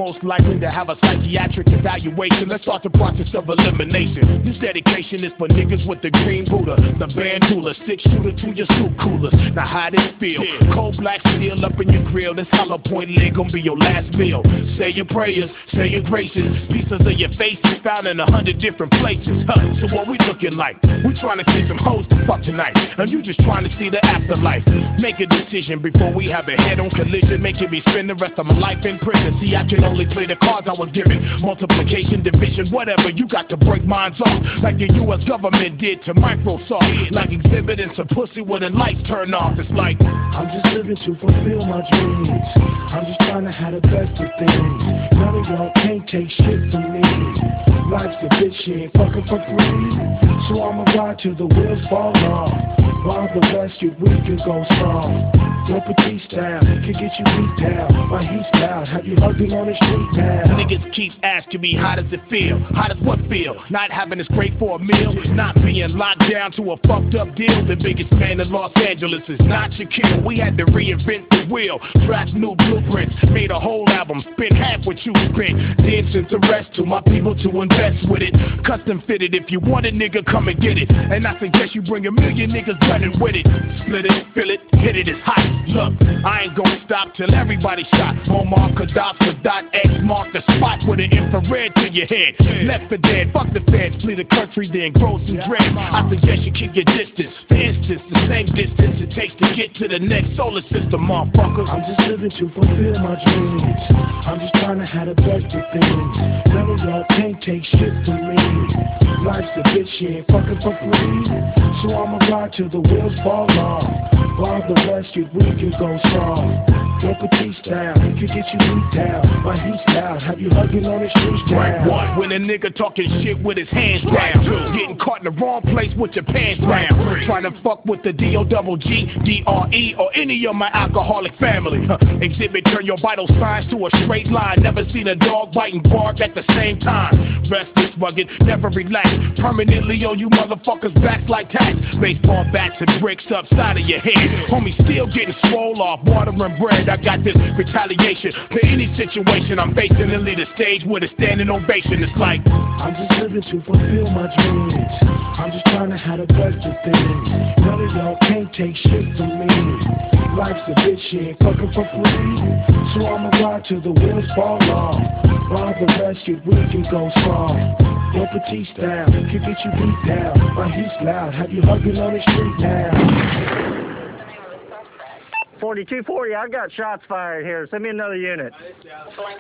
most likely to have a psychiatric evaluation. Let's start the process of elimination. This dedication is for niggas with the green Buddha, the bandula, 6-shooter to your soup coolers. Now how this feel? Cold black steel up in your grill. This hollow point leg gon' be your last meal. Say your prayers, say your graces. Pieces of your face is found in 100 different places. So what we looking like? We trying to see some hoes to fuck tonight, and you just trying to see the afterlife. Make a decision before we have a head-on collision. Making me spend the rest of my life in prison. See, I can only play the cards I was given. Multiplication, division, whatever. You got to break minds off, like the U.S. government did to Microsoft. Like exhibiting some pussy when the lights turn off. It's like, I'm just living to fulfill my dreams. I'm just trying to have the best of things. None of y'all can't take shit from me. Life's a bitch, she ain't fucking for free. So I'ma ride till the wheels fall off. While the rest get weak and go strong. Your petite style can get you beat down. My heat's loud, have you hugging on the street now? Niggas keep asking me, how does it feel? How does what feel? Not having this great for a meal, not being locked down to a fucked up deal. The biggest man in Los Angeles is not Shaquille. We had to reinvent the wheel, draft new blueprints, made a whole album, spent half what you spent. Then sent the rest to my people to invest with it. Custom fitted, if you want it, nigga, come and get it. And I suggest you bring a million niggas running with it. Split it, fill it, hit it, it's hot. Look, I ain't gonna stop till everybody shot. Omar Gaddafi, X mark the spot with an infrared to your head. Left for dead, fuck the feds, flee the country, then grow some dread. I suggest you keep your distance. For instance, the same distance it takes to get to the next solar system, motherfuckers. I'm just living to fulfill my dreams. I'm just trying to have the best of things. None of y'all can't take shit from me. Life's a bitch, she ain't fucking for free. So I'ma ride till the wheels fall off. While the rest get weak and go strong. Your petite style can get you beat down. My heat's loud, have you hugging on the streets now? Right one, when a nigga talking shit with his hands down. Getting caught in the wrong place with your pants down. Trying to fuck with the D-O-double-G, D-R-E, or any of my alcoholic family. Exhibit, turn your vital signs to a straight line. Never seen a dog biting bark at the same time. Restless, rugged, never relax. Permanently on you motherfuckers' backs like tax. Baseball bats and bricks upside of your head. Homie still getting swole off, water and bread. I got this retaliation for any situation I'm facing, and lead a stage with a standing ovation. It's like, I'm just living to fulfill my dreams. I'm just trying to have the best of things. None of y'all can't take shit from me. Life's a bitch, she ain't fucking for free. So I'ma ride till the wheels fall off. While the rest get weak and go strong. Your petite style can get you beat down. My heat's loud, have you hugging on the street now? 4240, I've got shots fired here. Send me another unit.